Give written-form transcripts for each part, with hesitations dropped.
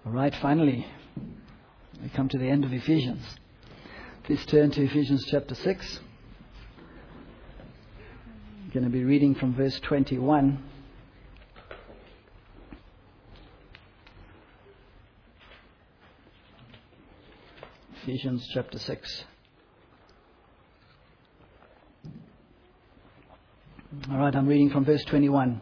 All right, finally, we come to the end of Ephesians. Please turn to Ephesians chapter 6. I'm going to be reading from verse 21. Ephesians chapter 6. All right, I'm reading from verse 21.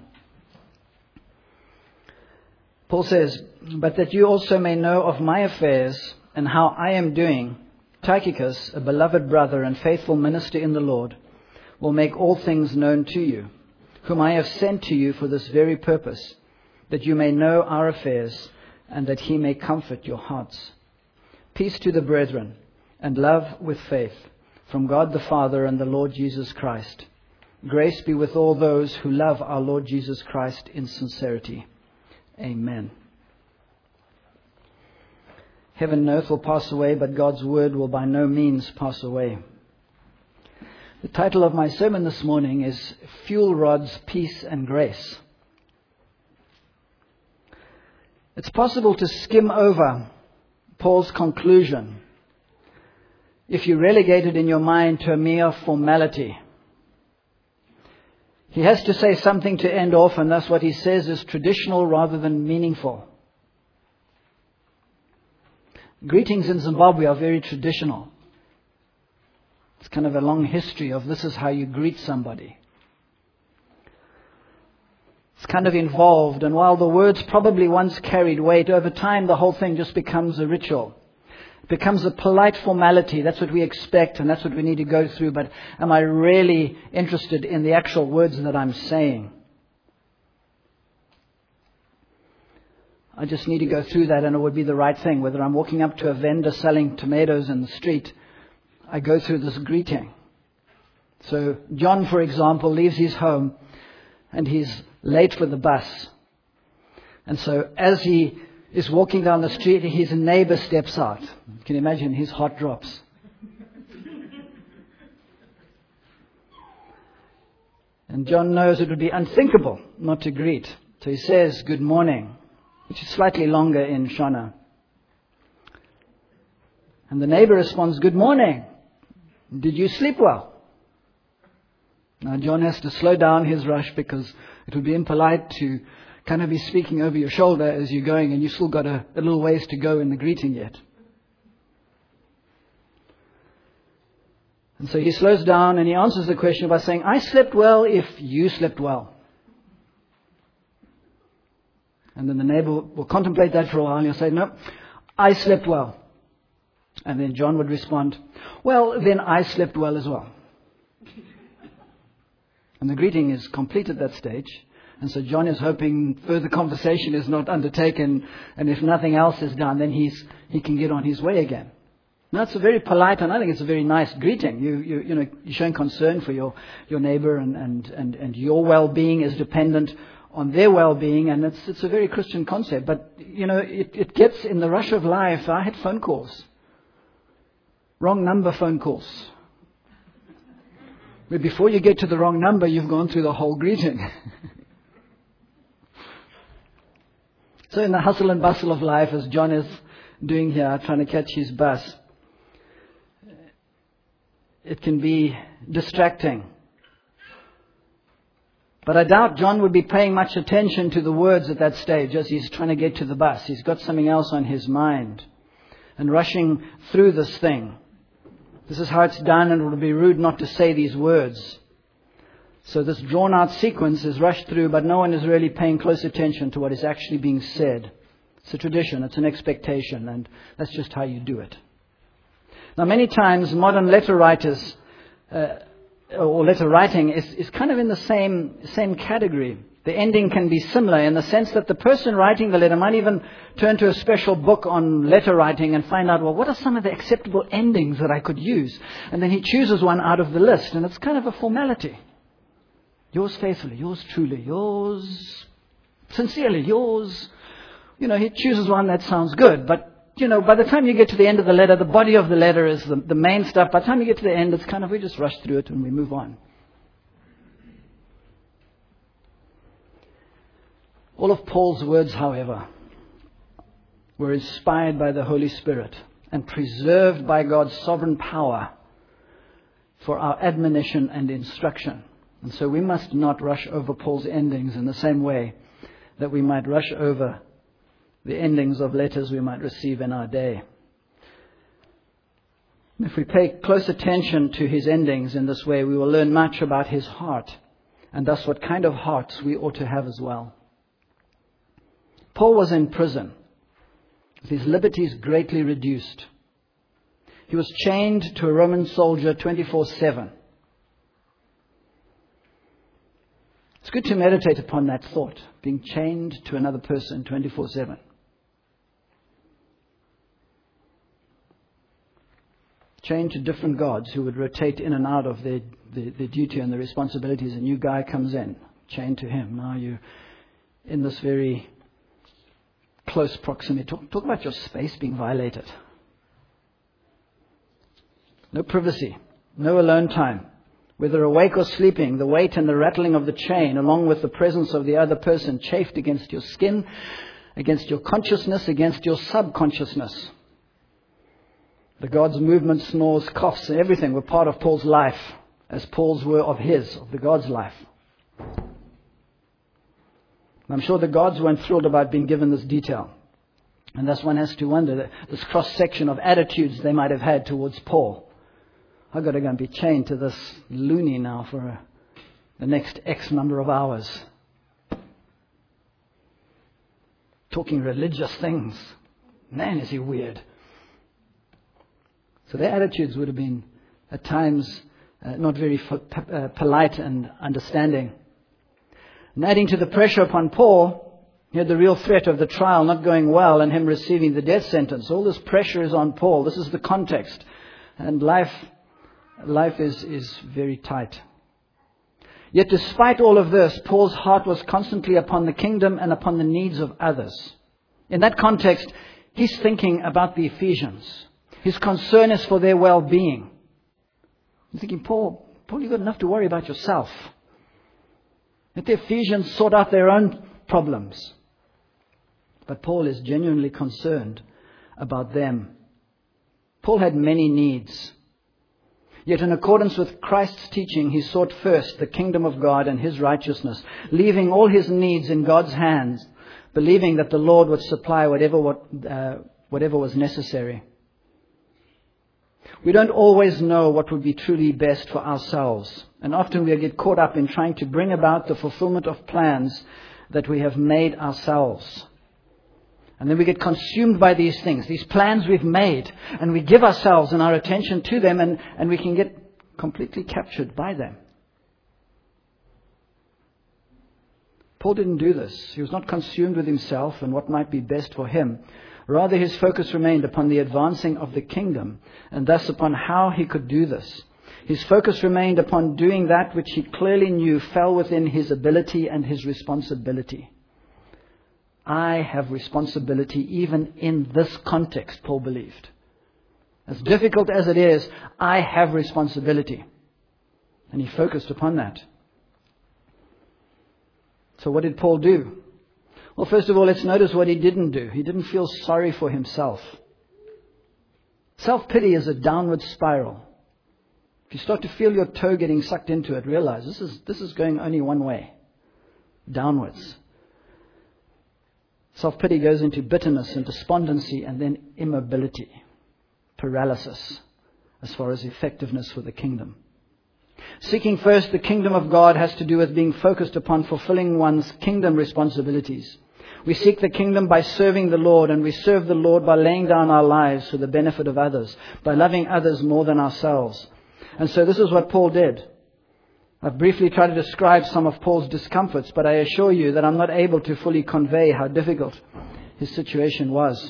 Paul says, "But that you also may know of my affairs and how I am doing, Tychicus, a beloved brother and faithful minister in the Lord, will make all things known to you, whom I have sent to you for this very purpose, that you may know our affairs and that he may comfort your hearts. Peace to the brethren and love with faith from God the Father and the Lord Jesus Christ. Grace be with all those who love our Lord Jesus Christ in sincerity. Amen." Heaven and earth will pass away, but God's word will by no means pass away. The title of my sermon this morning is Fuel Rods, Peace and Grace. It's possible to skim over Paul's conclusion if you relegate it in your mind to a mere formality. He has to say something to end off, and thus what he says is traditional rather than meaningful. Greetings in Zimbabwe are very traditional. It's kind of a long history of this is how you greet somebody. It's kind of involved, and while the words probably once carried weight, over time the whole thing just becomes a ritual. It becomes a polite formality. That's what we expect, and that's what we need to go through. But am I really interested in the actual words that I'm saying? I just need to go through that, and it would be the right thing. Whether I'm walking up to a vendor selling tomatoes in the street, I go through this greeting. So John, for example, leaves his home and he's late for the bus. And so as he is walking down the street, his neighbor steps out. You can imagine his heart drops. And John knows it would be unthinkable not to greet. So he says, "Good morning," which is slightly longer in Shona. And the neighbor responds, "Good morning. Did you sleep well?" Now John has to slow down his rush because it would be impolite to kind of be speaking over your shoulder as you're going and you've still got a little ways to go in the greeting yet. And so he slows down and he answers the question by saying, "I slept well if you slept well." And then the neighbor will contemplate that for a while and he'll say, "No, I slept well." And then John would respond, "Well, then I slept well as well." And the greeting is complete at that stage. And so John is hoping further conversation is not undertaken, and if nothing else is done, then he can get on his way again. Now, it's a very polite, and I think it's a very nice greeting. You're showing concern for your neighbor, and your well-being is dependent on their well-being, and it's a very Christian concept. But it gets in the rush of life. I had phone calls, wrong number phone calls. But before you get to the wrong number, you've gone through the whole greeting. So in the hustle and bustle of life, as John is doing here, trying to catch his bus, it can be distracting. But I doubt John would be paying much attention to the words at that stage as he's trying to get to the bus. He's got something else on his mind and rushing through this thing. This is how it's done, and it would be rude not to say these words. So this drawn-out sequence is rushed through, but no one is really paying close attention to what is actually being said. It's a tradition, it's an expectation, and that's just how you do it. Now, many times, modern letter writers, or letter writing, is kind of in the same category. The ending can be similar in the sense that the person writing the letter might even turn to a special book on letter writing and find out, well, what are some of the acceptable endings that I could use? And then he chooses one out of the list, and it's kind of a formality. Yours faithfully, yours truly, yours sincerely, yours. He chooses one that sounds good. But, by the time you get to the end of the letter, the body of the letter is the main stuff. By the time you get to the end, it's kind of, we just rush through it and we move on. All of Paul's words, however, were inspired by the Holy Spirit and preserved by God's sovereign power for our admonition and instruction. And so we must not rush over Paul's endings in the same way that we might rush over the endings of letters we might receive in our day. If we pay close attention to his endings in this way, we will learn much about his heart, and thus what kind of hearts we ought to have as well. Paul was in prison, with his liberties greatly reduced. He was chained to a Roman soldier 24/7. It's good to meditate upon that thought, being chained to another person 24/7. Chained to different gods who would rotate in and out of their duty and their responsibilities. A new guy comes in, chained to him. Now you're in this very close proximity. Talk about your space being violated. No privacy, no alone time. Whether awake or sleeping, the weight and the rattling of the chain, along with the presence of the other person, chafed against your skin, against your consciousness, against your subconsciousness. The God's movements, snores, coughs, and everything were part of Paul's life, as Paul's were of the God's life. And I'm sure the gods weren't thrilled about being given this detail. And thus one has to wonder, this cross-section of attitudes they might have had towards Paul. I've got to go and be chained to this loony now for the next X number of hours. Talking religious things. Man, is he weird. So their attitudes would have been, at times, not very polite and understanding. And adding to the pressure upon Paul, he had the real threat of the trial not going well and him receiving the death sentence. All this pressure is on Paul. This is the context. And life is very tight. Yet despite all of this, Paul's heart was constantly upon the kingdom and upon the needs of others. In that context, he's thinking about the Ephesians. His concern is for their well-being. I'm thinking, Paul, you've got enough to worry about yourself. Let the Ephesians sort out their own problems. But Paul is genuinely concerned about them. Paul had many needs. Yet in accordance with Christ's teaching, he sought first the kingdom of God and his righteousness, leaving all his needs in God's hands, believing that the Lord would supply whatever was necessary. We don't always know what would be truly best for ourselves. And often we get caught up in trying to bring about the fulfillment of plans that we have made ourselves. And then we get consumed by these things, these plans we've made, and we give ourselves and our attention to them, and we can get completely captured by them. Paul didn't do this. He was not consumed with himself and what might be best for him. Rather, his focus remained upon the advancing of the kingdom, and thus upon how he could do this. His focus remained upon doing that which he clearly knew fell within his ability and his responsibility. I have responsibility even in this context, Paul believed. As difficult as it is, I have responsibility. And he focused upon that. So what did Paul do? Well, first of all, let's notice what he didn't do. He didn't feel sorry for himself. Self-pity is a downward spiral. If you start to feel your toe getting sucked into it, realize this is going only one way, downwards. Self-pity goes into bitterness and despondency and then immobility, paralysis, as far as effectiveness for the kingdom. Seeking first the kingdom of God has to do with being focused upon fulfilling one's kingdom responsibilities. We seek the kingdom by serving the Lord, and we serve the Lord by laying down our lives for the benefit of others, by loving others more than ourselves. And so this is what Paul did. I've briefly tried to describe some of Paul's discomforts, but I assure you that I'm not able to fully convey how difficult his situation was.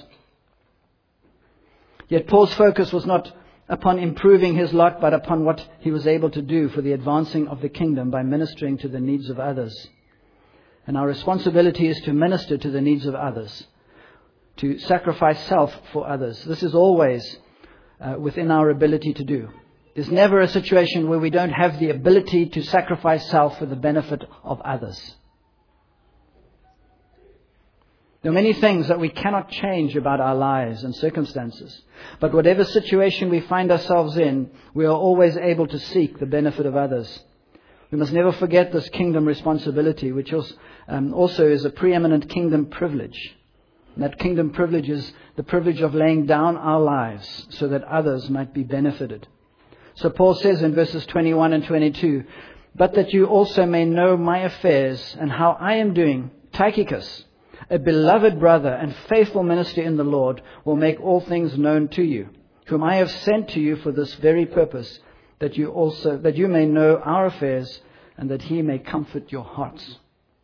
Yet Paul's focus was not upon improving his lot, but upon what he was able to do for the advancing of the kingdom by ministering to the needs of others. And our responsibility is to minister to the needs of others, to sacrifice self for others. This is always within our ability to do. There's never a situation where we don't have the ability to sacrifice self for the benefit of others. There are many things that we cannot change about our lives and circumstances. But whatever situation we find ourselves in, we are always able to seek the benefit of others. We must never forget this kingdom responsibility, which also is a preeminent kingdom privilege. And that kingdom privilege is the privilege of laying down our lives so that others might be benefited. So Paul says in verses 21 and 22, "But that you also may know my affairs and how I am doing, Tychicus, a beloved brother and faithful minister in the Lord, will make all things known to you, whom I have sent to you for this very purpose, that you may know our affairs and that he may comfort your hearts."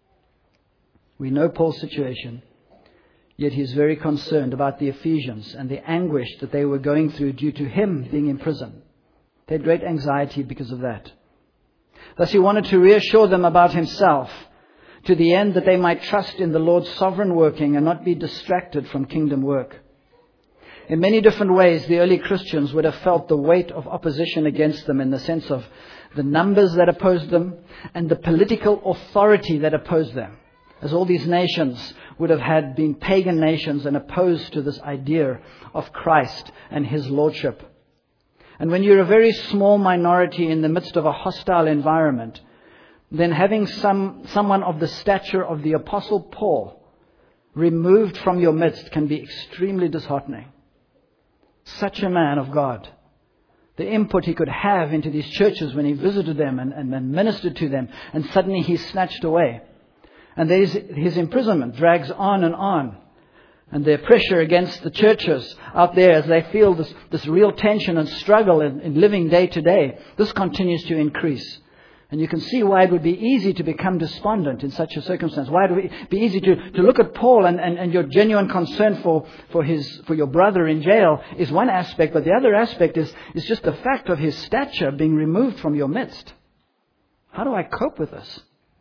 We know Paul's situation, yet he is very concerned about the Ephesians and the anguish that they were going through due to him being in prison. They had great anxiety because of that. Thus he wanted to reassure them about himself, to the end that they might trust in the Lord's sovereign working and not be distracted from kingdom work. In many different ways, the early Christians would have felt the weight of opposition against them in the sense of the numbers that opposed them and the political authority that opposed them, as all these nations would have been pagan nations and opposed to this idea of Christ and his lordship. And when you're a very small minority in the midst of a hostile environment, then having someone of the stature of the Apostle Paul removed from your midst can be extremely disheartening. Such a man of God. The input he could have into these churches when he visited them and ministered to them, and suddenly he's snatched away. And his imprisonment drags on and on. And their pressure against the churches out there as they feel this real tension and struggle in living day to day, this continues to increase. And you can see why it would be easy to become despondent in such a circumstance. Why it would be easy to look at Paul and your genuine concern for your brother in jail is one aspect, but the other aspect is just the fact of his stature being removed from your midst. How do I cope with this?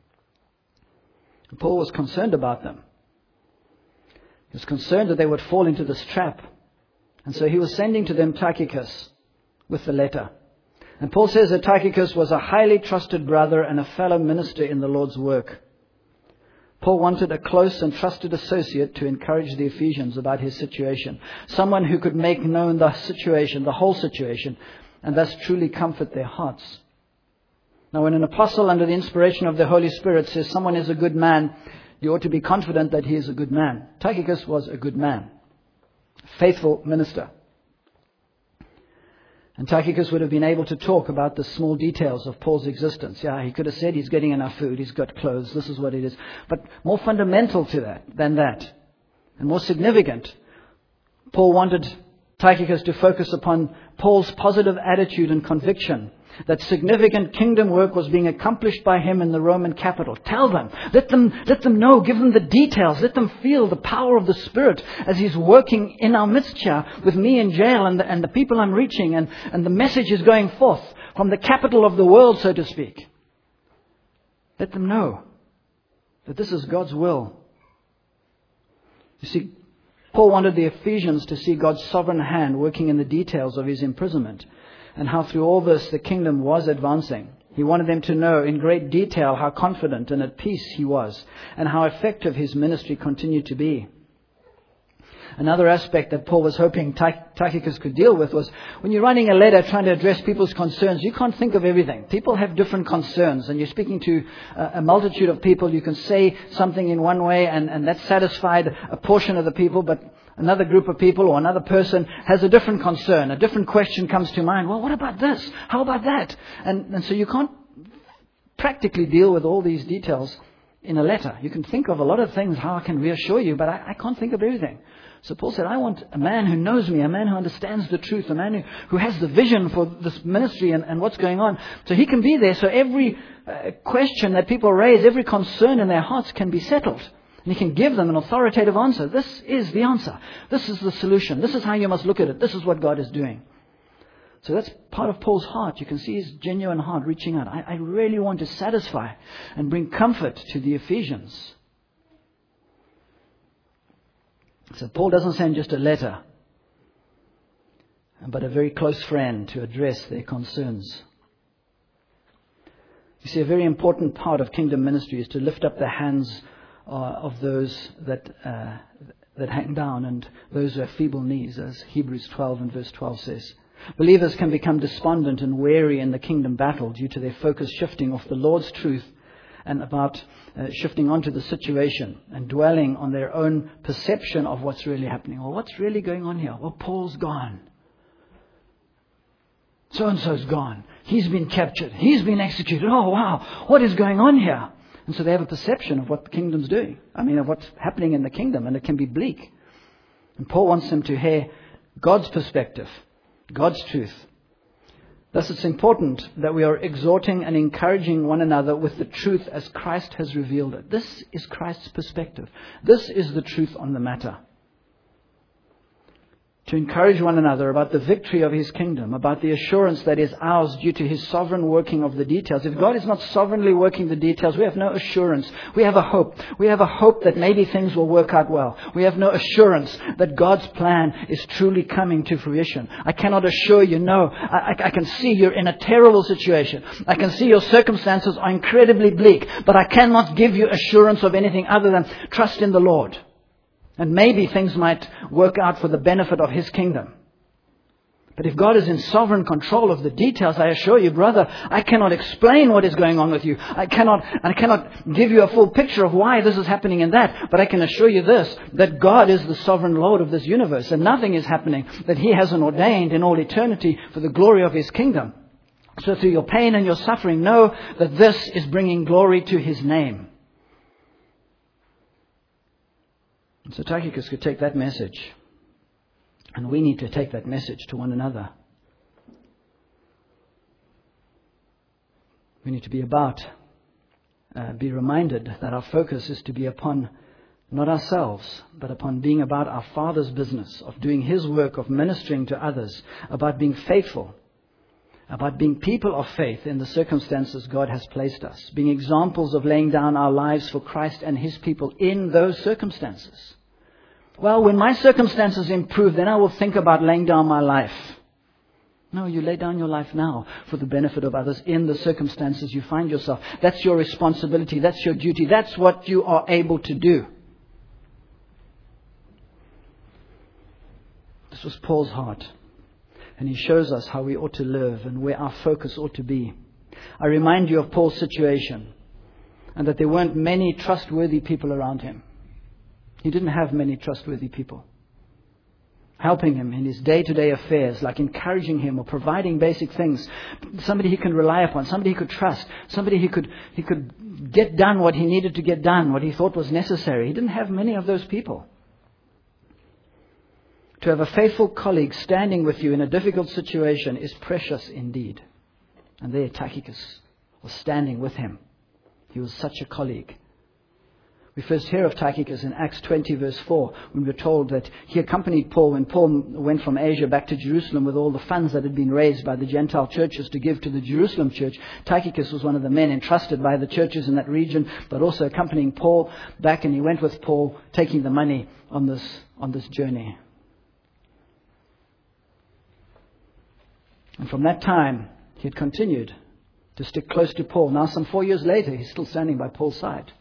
Paul was concerned about them. He was concerned that they would fall into this trap. And so he was sending to them Tychicus with the letter. And Paul says that Tychicus was a highly trusted brother and a fellow minister in the Lord's work. Paul wanted a close and trusted associate to encourage the Ephesians about his situation. Someone who could make known the situation, the whole situation, and thus truly comfort their hearts. Now, when an apostle under the inspiration of the Holy Spirit says someone is a good man, you ought to be confident that he is a good man. Tychicus was a good man, faithful minister. And Tychicus would have been able to talk about the small details of Paul's existence. Yeah, he could have said he's getting enough food, he's got clothes, this is what it is. But more fundamental to that than that, and more significant, Paul wanted Tychicus to focus upon Paul's positive attitude and conviction that significant kingdom work was being accomplished by him in the Roman capital. Tell them, let them know, give them the details, let them feel the power of the Spirit as he's working in our midst here with me in jail and the people I'm reaching, and the message is going forth from the capital of the world, so to speak. Let them know that this is God's will. You see, Paul wanted the Ephesians to see God's sovereign hand working in the details of his imprisonment, and how through all this the kingdom was advancing. He wanted them to know in great detail how confident and at peace he was, and how effective his ministry continued to be. Another aspect that Paul was hoping Tychicus could deal with was when you're writing a letter trying to address people's concerns, you can't think of everything. People have different concerns, and you're speaking to a multitude of people. You can say something in one way and that satisfied a portion of the people, but another group of people or another person has a different concern. A different question comes to mind. Well, what about this? How about that? And so you can't practically deal with all these details in a letter. You can think of a lot of things, how I can reassure you, but I can't think of everything. So Paul said, I want a man who knows me, a man who understands the truth, a man who has the vision for this ministry and what's going on. So he can be there, so every question that people raise, every concern in their hearts can be settled. And he can give them an authoritative answer. This is the answer. This is the solution. This is how you must look at it. This is what God is doing. So that's part of Paul's heart. You can see his genuine heart reaching out. I really want to satisfy and bring comfort to the Ephesians. So Paul doesn't send just a letter, but a very close friend to address their concerns. You see, a very important part of kingdom ministry is to lift up the hands of those that hang down and those who have feeble knees, as Hebrews 12 and verse 12 says. Believers can become despondent and weary in the kingdom battle due to their focus shifting off the Lord's truth and about shifting onto the situation and dwelling on their own perception of what's really happening. Well, what's really going on here? Well, Paul's gone. So-and-so's gone. He's been captured. He's been executed. Oh, wow. What is going on here? And so they have a perception of what the kingdom's doing. Of what's happening in the kingdom, and it can be bleak. And Paul wants them to hear God's perspective, God's truth. Thus it's important that we are exhorting and encouraging one another with the truth as Christ has revealed it. This is Christ's perspective. This is the truth on the matter. To encourage one another about the victory of His kingdom, about the assurance that is ours due to His sovereign working of the details. If God is not sovereignly working the details, we have no assurance. We have a hope. We have a hope that maybe things will work out well. We have no assurance that God's plan is truly coming to fruition. I cannot assure you, no. I can see you're in a terrible situation. I can see your circumstances are incredibly bleak, but I cannot give you assurance of anything other than trust in the Lord. And maybe things might work out for the benefit of His kingdom. But if God is in sovereign control of the details, I assure you, brother, I cannot explain what is going on with you. I cannot give you a full picture of why this is happening and that. But I can assure you this, that God is the sovereign Lord of this universe. And nothing is happening that He hasn't ordained in all eternity for the glory of His kingdom. So through your pain and your suffering, know that this is bringing glory to His name. So Tychicus could take that message, and we need to take that message to one another. We need to be reminded that our focus is to be upon not ourselves, but upon being about our Father's business, of doing His work, of ministering to others, about being faithful, about being people of faith in the circumstances God has placed us, being examples of laying down our lives for Christ and His people in those circumstances. Well, when my circumstances improve, then I will think about laying down my life. No, you lay down your life now for the benefit of others in the circumstances you find yourself. That's your responsibility. That's your duty. That's what you are able to do. This was Paul's heart. And he shows us how we ought to live and where our focus ought to be. I remind you of Paul's situation, and that there weren't many trustworthy people around him. He didn't have many trustworthy people helping him in his day-to-day affairs, like encouraging him or providing basic things. Somebody he can rely upon, somebody he could trust, somebody he could get done what he needed to get done, what he thought was necessary. He didn't have many of those people. To have a faithful colleague standing with you in a difficult situation is precious indeed. And there Tychicus was standing with him. He was such a colleague. We first hear of Tychicus in Acts 20 verse 4, when we're told that he accompanied Paul when Paul went from Asia back to Jerusalem with all the funds that had been raised by the Gentile churches to give to the Jerusalem church. Tychicus was one of the men entrusted by the churches in that region, but also accompanying Paul back, and he went with Paul taking the money on this journey. And from that time, he had continued to stick close to Paul. Now, some 4 years later, he's still standing by Paul's side.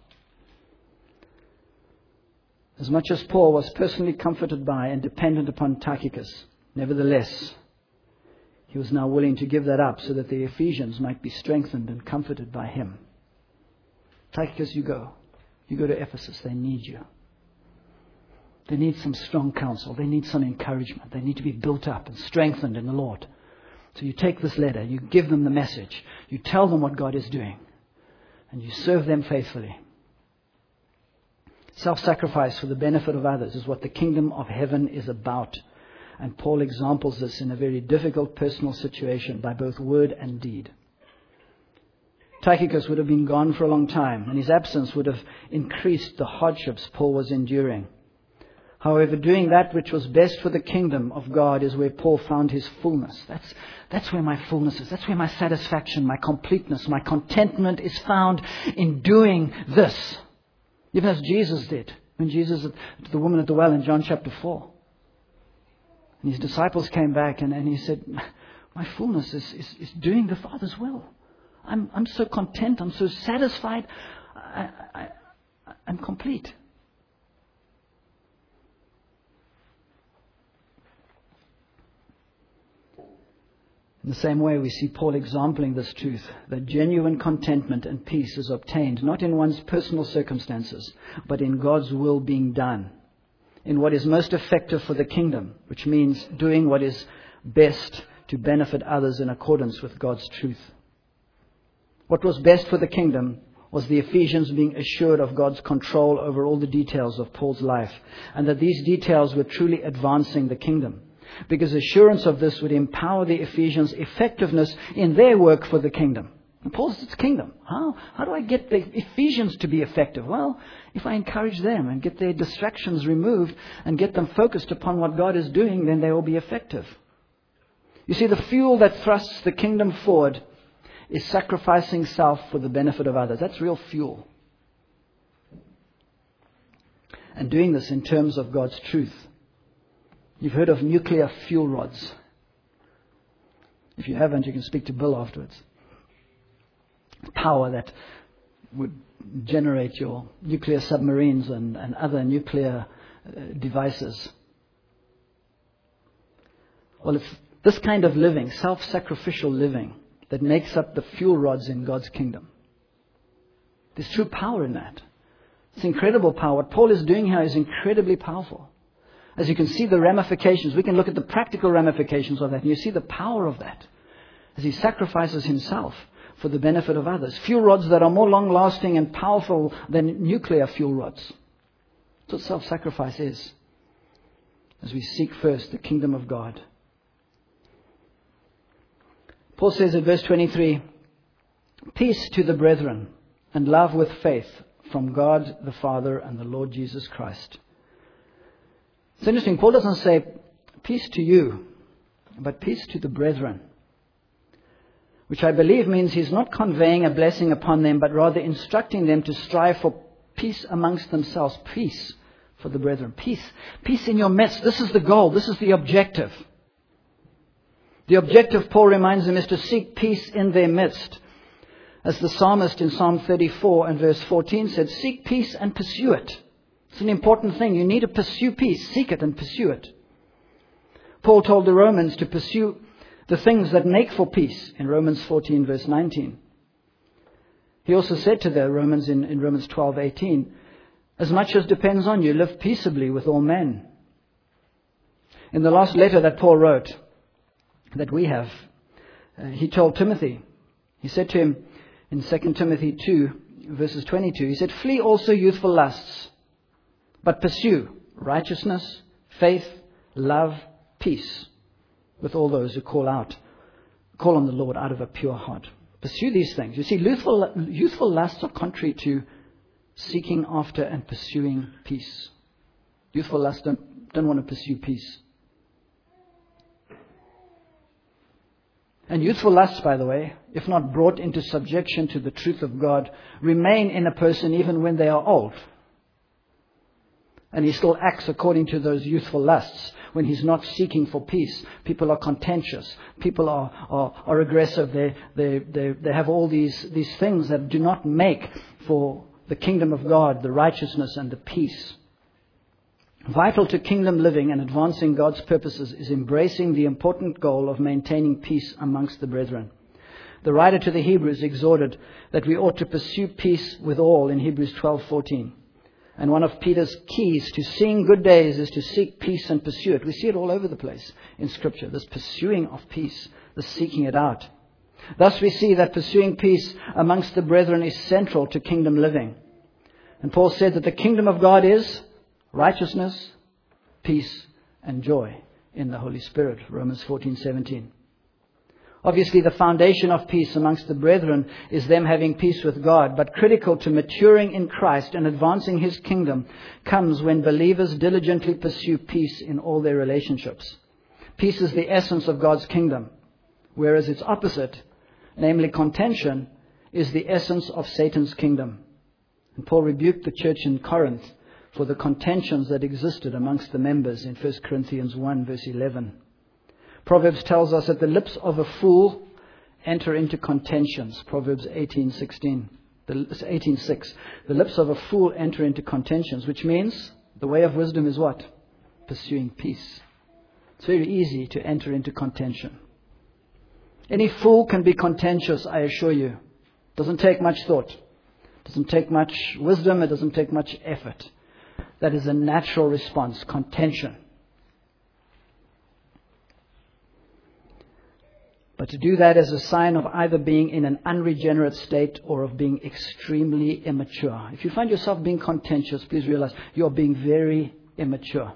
As much as Paul was personally comforted by and dependent upon Tychicus, nevertheless, he was now willing to give that up so that the Ephesians might be strengthened and comforted by him. Tychicus, you go. You go to Ephesus. They need you. They need some strong counsel. They need some encouragement. They need to be built up and strengthened in the Lord. So you take this letter, you give them the message, you tell them what God is doing, and you serve them faithfully. Self-sacrifice for the benefit of others is what the kingdom of heaven is about. And Paul examples this in a very difficult personal situation by both word and deed. Tychicus would have been gone for a long time, and his absence would have increased the hardships Paul was enduring. However, doing that which was best for the kingdom of God is where Paul found his fullness. That's where my fullness is. That's where my satisfaction, my completeness, my contentment is found in doing this. Even as Jesus did. When Jesus, to the woman at the well in John chapter 4. And his disciples came back and he said, my fullness is doing the Father's will. I'm so content. I'm so satisfied. and complete. In the same way, we see Paul exempling this truth, that genuine contentment and peace is obtained not in one's personal circumstances, but in God's will being done, in what is most effective for the kingdom, which means doing what is best to benefit others in accordance with God's truth. What was best for the kingdom was the Ephesians being assured of God's control over all the details of Paul's life, and that these details were truly advancing the kingdom. Because assurance of this would empower the Ephesians' effectiveness in their work for the kingdom. And Paul says, it's kingdom. How do I get the Ephesians to be effective? Well, if I encourage them and get their distractions removed and get them focused upon what God is doing, then they will be effective. You see, the fuel that thrusts the kingdom forward is sacrificing self for the benefit of others. That's real fuel. And doing this in terms of God's truth. You've heard of nuclear fuel rods. If you haven't, you can speak to Bill afterwards. Power that would generate your nuclear submarines and other nuclear devices. Well, it's this kind of living, self-sacrificial living, that makes up the fuel rods in God's kingdom. There's true power in that. It's incredible power. What Paul is doing here is incredibly powerful. As you can see the ramifications, we can look at the practical ramifications of that, and you see the power of that as he sacrifices himself for the benefit of others. Fuel rods that are more long-lasting and powerful than nuclear fuel rods. That's what self-sacrifice is, as we seek first the kingdom of God. Paul says in verse 23, peace to the brethren and love with faith from God the Father and the Lord Jesus Christ. It's interesting, Paul doesn't say peace to you, but peace to the brethren, which I believe means he's not conveying a blessing upon them, but rather instructing them to strive for peace amongst themselves. Peace for the brethren. Peace. Peace in your midst. This is the goal. This is the objective. The objective, Paul reminds them, is to seek peace in their midst. As the psalmist in Psalm 34 and verse 14 said, seek peace and pursue it. It's an important thing. You need to pursue peace. Seek it and pursue it. Paul told the Romans to pursue the things that make for peace in Romans 14 verse 19. He also said to the Romans in Romans 12:18, as much as depends on you, live peaceably with all men. In the last letter that Paul wrote, that we have, he told Timothy, he said to him in 2 Timothy 2 verses 22, he said, flee also youthful lusts, but pursue righteousness, faith, love, peace with all those who call on the Lord out of a pure heart. Pursue these things. You see, youthful lusts are contrary to seeking after and pursuing peace. Youthful lusts don't want to pursue peace. And youthful lusts, by the way, if not brought into subjection to the truth of God, remain in a person even when they are old. And he still acts according to those youthful lusts when he's not seeking for peace. People are contentious. People are aggressive. They have all these things that do not make for the kingdom of God, the righteousness and the peace. Vital to kingdom living and advancing God's purposes is embracing the important goal of maintaining peace amongst the brethren. The writer to the Hebrews exhorted that we ought to pursue peace with all in Hebrews 12:14. And one of Peter's keys to seeing good days is to seek peace and pursue it. We see it all over the place in Scripture, this pursuing of peace, this seeking it out. Thus we see that pursuing peace amongst the brethren is central to kingdom living. And Paul said that the kingdom of God is righteousness, peace, and joy in the Holy Spirit. Romans 14:17. Obviously, the foundation of peace amongst the brethren is them having peace with God. But critical to maturing in Christ and advancing His kingdom comes when believers diligently pursue peace in all their relationships. Peace is the essence of God's kingdom, whereas its opposite, namely contention, is the essence of Satan's kingdom. And Paul rebuked the church in Corinth for the contentions that existed amongst the members in 1 Corinthians 1 verse 11. Proverbs tells us that the lips of a fool enter into contentions. Proverbs 18:16. It's 18:6. The lips of a fool enter into contentions, which means the way of wisdom is what? Pursuing peace. It's very easy to enter into contention. Any fool can be contentious, I assure you. Doesn't take much thought. Doesn't take much wisdom. It doesn't take much effort. That is a natural response, contention. But to do that is a sign of either being in an unregenerate state or of being extremely immature. If you find yourself being contentious, please realize you are being very immature.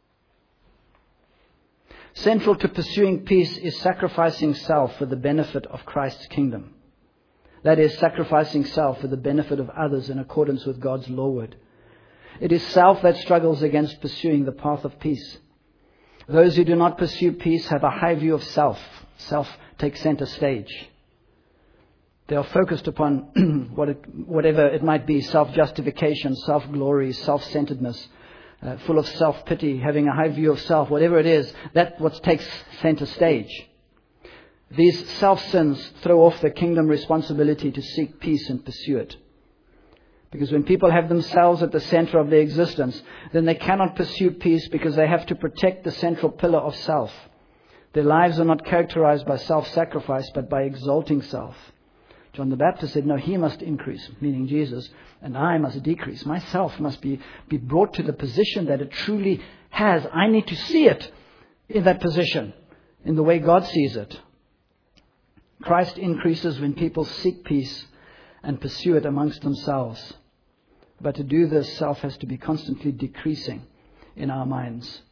Central to pursuing peace is sacrificing self for the benefit of Christ's kingdom. That is, sacrificing self for the benefit of others in accordance with God's law word. It is self that struggles against pursuing the path of peace. Those who do not pursue peace have a high view of self. Self takes center stage. They are focused upon whatever it might be, self-justification, self-glory, self-centeredness, full of self-pity, having a high view of self, whatever it is, that's what takes center stage. These self-sins throw off the kingdom responsibility to seek peace and pursue it. Because when people have themselves at the center of their existence, then they cannot pursue peace because they have to protect the central pillar of self. Their lives are not characterized by self-sacrifice, but by exalting self. John the Baptist said, no, he must increase, meaning Jesus, and I must decrease. Myself must be brought to the position that it truly has. I need to see it in that position, in the way God sees it. Christ increases when people seek peace and pursue it amongst themselves. But to do this, self has to be constantly decreasing in our minds.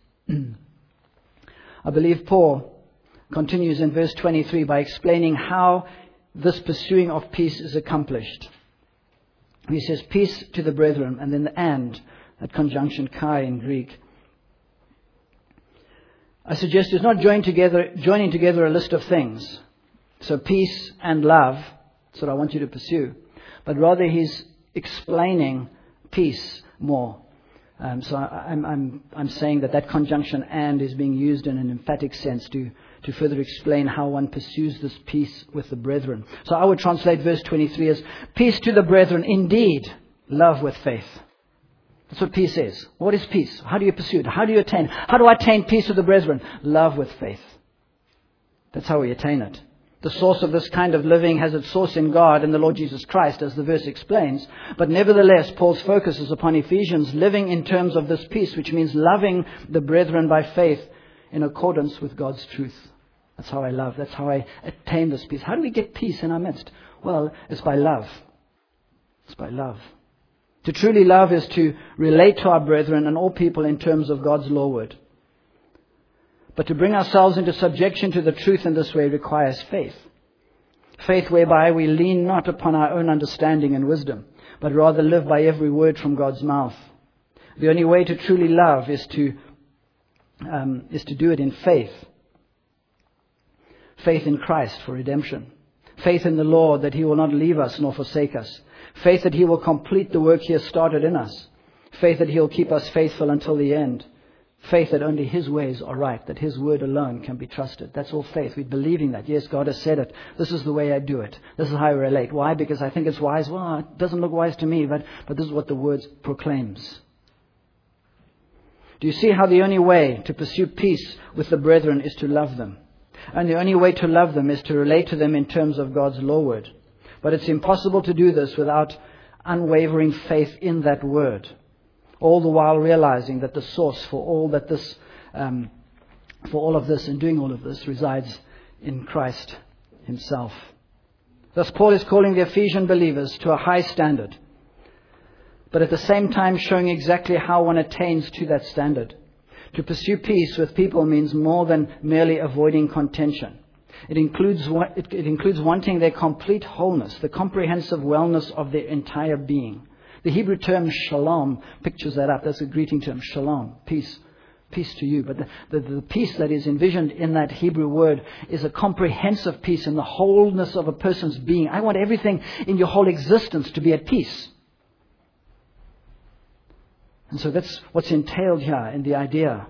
I believe Paul continues in verse 23 by explaining how this pursuing of peace is accomplished. He says, peace to the brethren, and then the and, that conjunction kai in Greek. I suggest it's not joining together a list of things. So peace and love, that's what I want you to pursue. But rather he's explaining peace more. So I'm saying that conjunction and is being used in an emphatic sense to further explain how one pursues this peace with the brethren. So I would translate verse 23 as, peace to the brethren, indeed, love with faith. That's what peace is. What is peace? How do you pursue it? How do you attain? How do I attain peace with the brethren? Love with faith. That's how we attain it. The source of this kind of living has its source in God and the Lord Jesus Christ, as the verse explains. But nevertheless, Paul's focus is upon Ephesians living in terms of this peace, which means loving the brethren by faith in accordance with God's truth. That's how I love. That's how I attain this peace. How do we get peace in our midst? Well, it's by love. It's by love. To truly love is to relate to our brethren and all people in terms of God's law word. But to bring ourselves into subjection to the truth in this way requires faith. Faith whereby we lean not upon our own understanding and wisdom, but rather live by every word from God's mouth. The only way to truly love is to do it in faith. Faith in Christ for redemption. Faith in the Lord that He will not leave us nor forsake us. Faith that He will complete the work He has started in us. Faith that He'll keep us faithful until the end. Faith that only His ways are right, that His word alone can be trusted. That's all faith. We're believing that. Yes, God has said it. This is the way I do it. This is how I relate. Why? Because I think it's wise. Well, it doesn't look wise to me, but this is what the word proclaims. Do you see how the only way to pursue peace with the brethren is to love them? And the only way to love them is to relate to them in terms of God's law word. But it's impossible to do this without unwavering faith in that word. All the while realizing that the source for all of this and doing all of this resides in Christ Himself. Thus Paul is calling the Ephesian believers to a high standard, but at the same time showing exactly how one attains to that standard. To pursue peace with people means more than merely avoiding contention. It includes wanting their complete wholeness, the comprehensive wellness of their entire being. The Hebrew term shalom pictures that up. That's a greeting term, shalom, peace. Peace to you. But the peace that is envisioned in that Hebrew word is a comprehensive peace in the wholeness of a person's being. I want everything in your whole existence to be at peace. And so that's what's entailed here in the idea.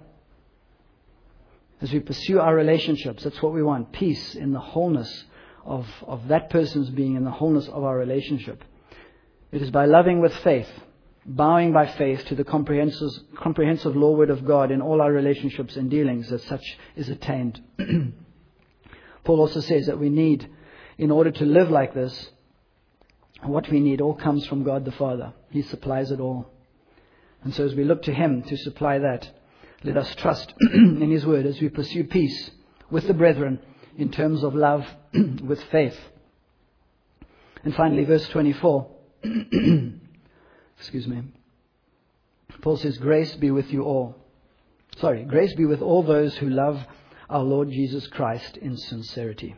As we pursue our relationships, that's what we want. Peace in the wholeness of that person's being, in the wholeness of our relationship. It is by loving with faith, bowing by faith to the comprehensive law word of God in all our relationships and dealings that such is attained. Paul also says that we need, in order to live like this, what we need all comes from God the Father. He supplies it all. And so as we look to Him to supply that, let us trust in His word as we pursue peace with the brethren in terms of love with faith. And finally, verse 24. Excuse me. Paul says, grace be with you all. Grace be with all those who love our Lord Jesus Christ in sincerity.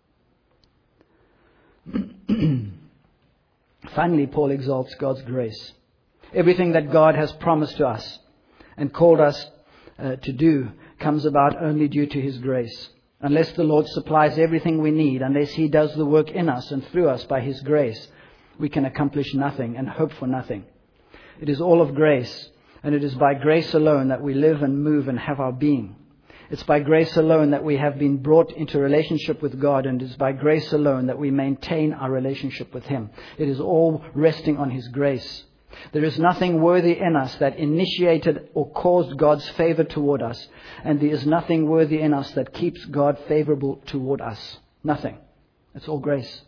Finally, Paul exalts God's grace. Everything that God has promised to us and called us to do comes about only due to His grace. Unless the Lord supplies everything we need, unless He does the work in us and through us by His grace, we can accomplish nothing and hope for nothing. It is all of grace, and it is by grace alone that we live and move and have our being. It's by grace alone that we have been brought into relationship with God, and it is by grace alone that we maintain our relationship with Him. It is all resting on His grace. There is nothing worthy in us that initiated or caused God's favor toward us, and there is nothing worthy in us that keeps God favorable toward us. Nothing. It's all grace.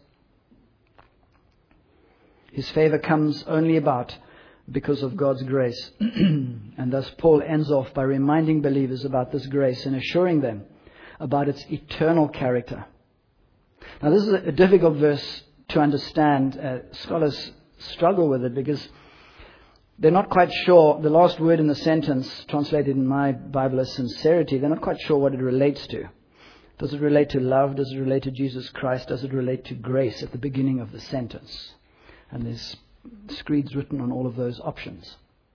His favor comes only about because of God's grace. And thus Paul ends off by reminding believers about this grace and assuring them about its eternal character. Now this is a difficult verse to understand. Scholars struggle with it because they're not quite sure. The last word in the sentence, translated in my Bible as sincerity, they're not quite sure what it relates to. Does it relate to love? Does it relate to Jesus Christ? Does it relate to grace at the beginning of the sentence? And there's screeds written on all of those options.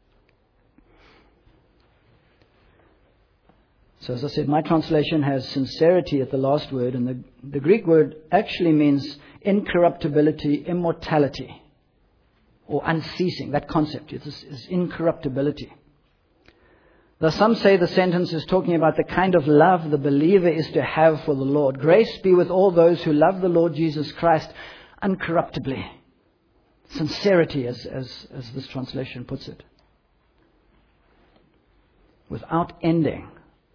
So as I said, my translation has sincerity at the last word, and the Greek word actually means incorruptibility, immortality, or unceasing. That concept is incorruptibility. Thus some say the sentence is talking about the kind of love the believer is to have for the Lord. Grace be with all those who love the Lord Jesus Christ uncorruptibly. Sincerity, as this translation puts it. Without ending.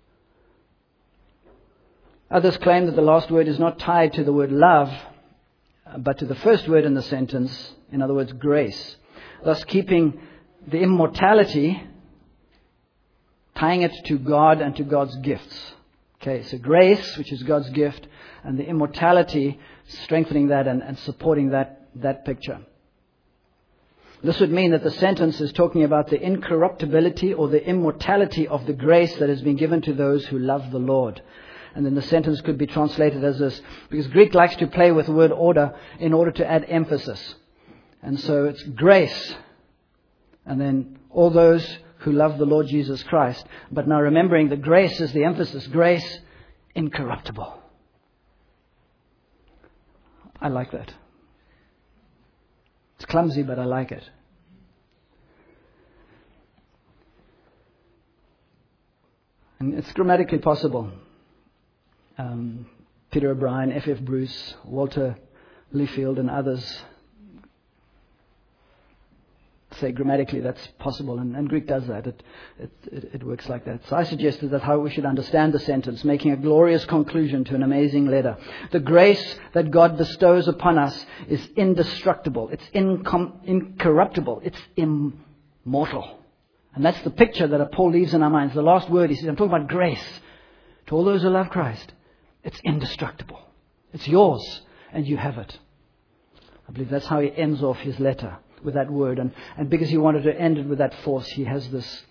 Others claim that the last word is not tied to the word love, but to the first word in the sentence, in other words, grace. Thus keeping the immortality, tying it to God and to God's gifts. Okay, so grace, which is God's gift, and the immortality, strengthening that and supporting that picture. This would mean that the sentence is talking about the incorruptibility or the immortality of the grace that has been given to those who love the Lord. And then the sentence could be translated as this, because Greek likes to play with word order in order to add emphasis. And so it's grace, and then all those who love the Lord Jesus Christ. But now remembering that grace is the emphasis. Grace, incorruptible. I like that. It's clumsy, but I like it. And it's grammatically possible. Peter O'Brien, F.F. Bruce, Walter Liefeld and others say grammatically that's possible, and Greek does that. It works like that. So I suggested that's how we should understand the sentence, making a glorious conclusion to an amazing letter. The grace that God bestows upon us is indestructible. It's incorruptible. It's immortal. And that's the picture that Paul leaves in our minds. The last word, he says, I'm talking about grace to all those who love Christ. It's indestructible. It's yours, and you have it. I believe that's how he ends off his letter, with that word. And because he wanted to end it with that force, he has this,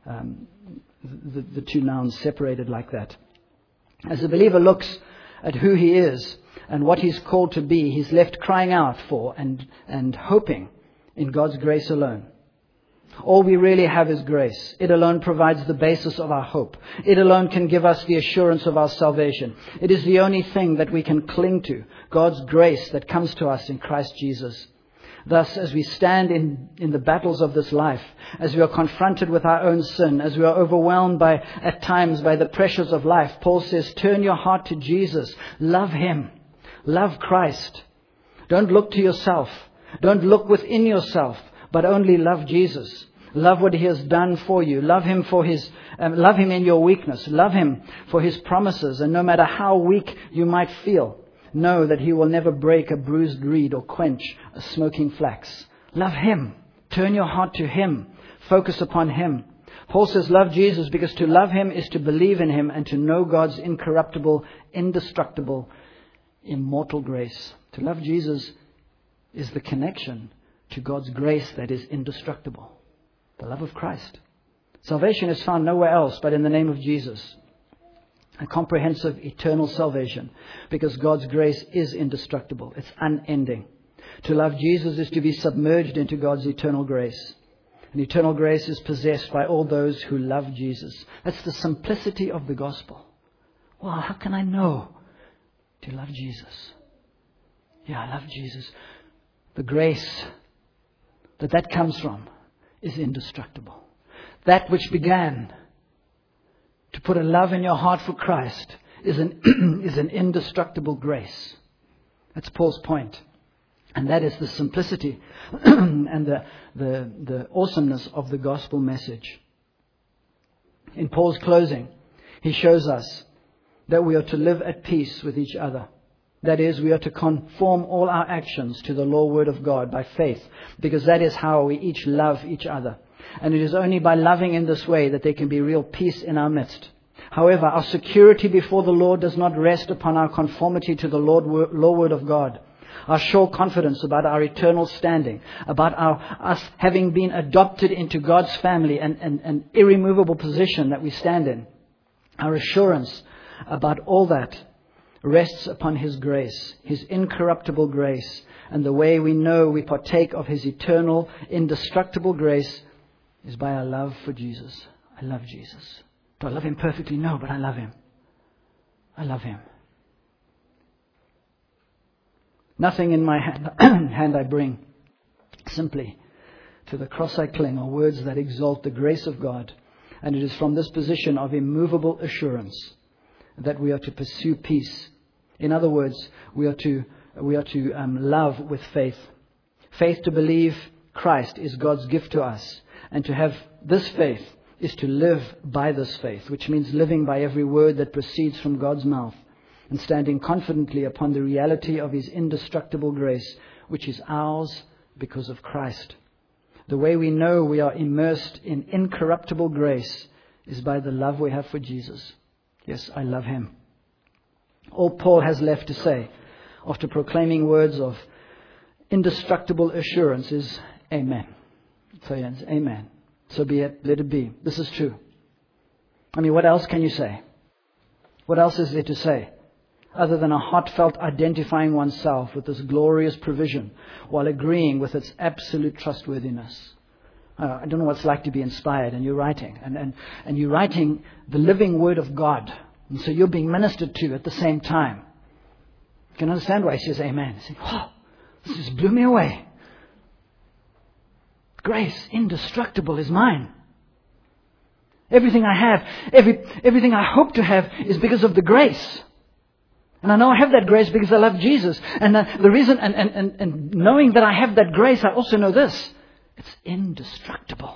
the two nouns separated like that. As the believer looks at who he is and what he's called to be, he's left crying out for and hoping in God's grace alone. All we really have is grace. It alone provides the basis of our hope. It alone can give us the assurance of our salvation. It is the only thing that we can cling to, God's grace that comes to us in Christ Jesus. Thus, as we stand in the battles of this life, as we are confronted with our own sin, as we are overwhelmed at times by the pressures of life, Paul says, turn your heart to Jesus. Love Him. Love Christ. Don't look to yourself. Don't look within yourself, but only love Jesus. Love what He has done for you. Love Him love Him in your weakness. Love Him for His promises. And no matter how weak you might feel, know that He will never break a bruised reed or quench a smoking flax. Love Him. Turn your heart to Him. Focus upon Him. Paul says, love Jesus, because to love Him is to believe in Him and to know God's incorruptible, indestructible, immortal grace. To love Jesus is the connection to God's grace that is indestructible. The love of Christ. Salvation is found nowhere else but in the name of Jesus. A comprehensive, eternal salvation. Because God's grace is indestructible. It's unending. To love Jesus is to be submerged into God's eternal grace. And eternal grace is possessed by all those who love Jesus. That's the simplicity of the gospel. Well, how can I know to love Jesus? Yeah, I love Jesus. The grace that comes from is indestructible. That which began to put a love in your heart for Christ is an indestructible grace. That's Paul's point. And that is the simplicity and the awesomeness of the gospel message. In Paul's closing, he shows us that we are to live at peace with each other. That is, we are to conform all our actions to the law word of God by faith, because that is how we each love each other. And it is only by loving in this way that there can be real peace in our midst. However, our security before the Lord does not rest upon our conformity to the law word of God. Our sure confidence about our eternal standing, about us having been adopted into God's family and an irremovable position that we stand in. Our assurance about all that rests upon His grace, His incorruptible grace, and the way we know we partake of His eternal, indestructible grace is by our love for Jesus. I love Jesus. Do I love Him perfectly? No, but I love Him. I love Him. Nothing in my hand I bring. Simply to the cross I cling are words that exalt the grace of God. And it is from this position of immovable assurance that we are to pursue peace. In other words, we are to love with faith. Faith to believe Christ is God's gift to us. And to have this faith is to live by this faith, which means living by every word that proceeds from God's mouth and standing confidently upon the reality of His indestructible grace, which is ours because of Christ. The way we know we are immersed in incorruptible grace is by the love we have for Jesus. Yes, I love Him. All Paul has left to say after proclaiming words of indestructible assurance is Amen. So yes, Amen. So be it, let it be. This is true. I mean, what else can you say? What else is there to say? Other than a heartfelt identifying oneself with this glorious provision while agreeing with its absolute trustworthiness. I don't know what it's like to be inspired, and you're writing. And you're writing the living Word of God. And so you're being ministered to at the same time. You can understand why he says Amen. You say, wow, this just blew me away. Grace, indestructible, is mine. Everything I have, everything I hope to have is because of the grace. And I know I have that grace because I love Jesus. And the reason, and knowing that I have that grace, I also know this. It's indestructible.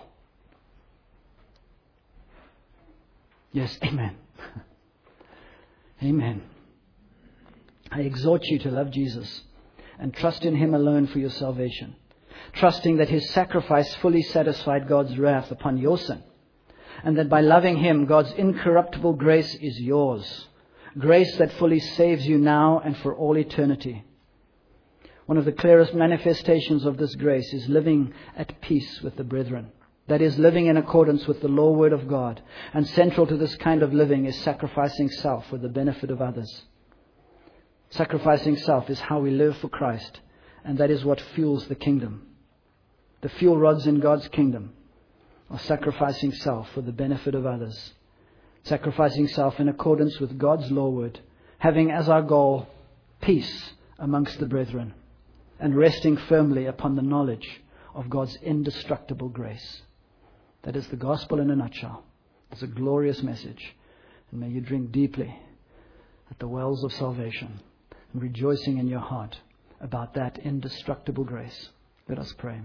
Yes, Amen. Amen. I exhort you to love Jesus and trust in Him alone for your salvation. Trusting that His sacrifice fully satisfied God's wrath upon your sin. And that by loving Him, God's incorruptible grace is yours. Grace that fully saves you now and for all eternity. One of the clearest manifestations of this grace is living at peace with the brethren. That is, living in accordance with the law word of God. And central to this kind of living is sacrificing self for the benefit of others. Sacrificing self is how we live for Christ. And that is what fuels the kingdom. The fuel rods in God's kingdom are sacrificing self for the benefit of others. Sacrificing self in accordance with God's law word, having as our goal peace amongst the brethren, and resting firmly upon the knowledge of God's indestructible grace. That is the gospel in a nutshell. It's a glorious message. And may you drink deeply at the wells of salvation, and rejoicing in your heart about that indestructible grace. Let us pray.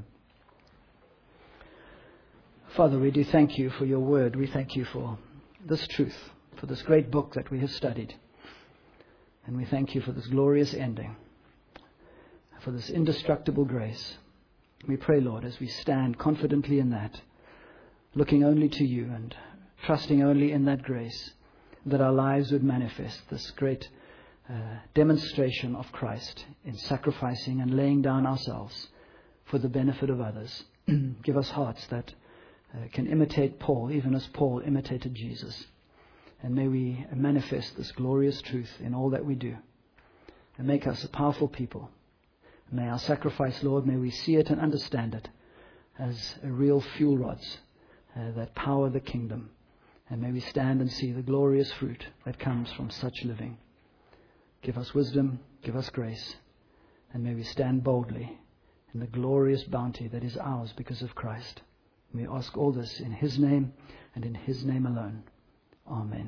Father, we do thank you for your word. We thank you for this truth, for this great book that we have studied. And we thank you for this glorious ending, for this indestructible grace. We pray, Lord, as we stand confidently in that, looking only to you and trusting only in that grace, that our lives would manifest this great demonstration of Christ in sacrificing and laying down ourselves for the benefit of others. Give us hearts that can imitate Paul, even as Paul imitated Jesus. And may we manifest this glorious truth in all that we do. And make us a powerful people. May our sacrifice, Lord, may we see it and understand it as real fuel rods that power the kingdom. And may we stand and see the glorious fruit that comes from such living. Give us wisdom, give us grace. And may we stand boldly in the glorious bounty that is ours because of Christ. We ask all this in His name and in His name alone. Amen.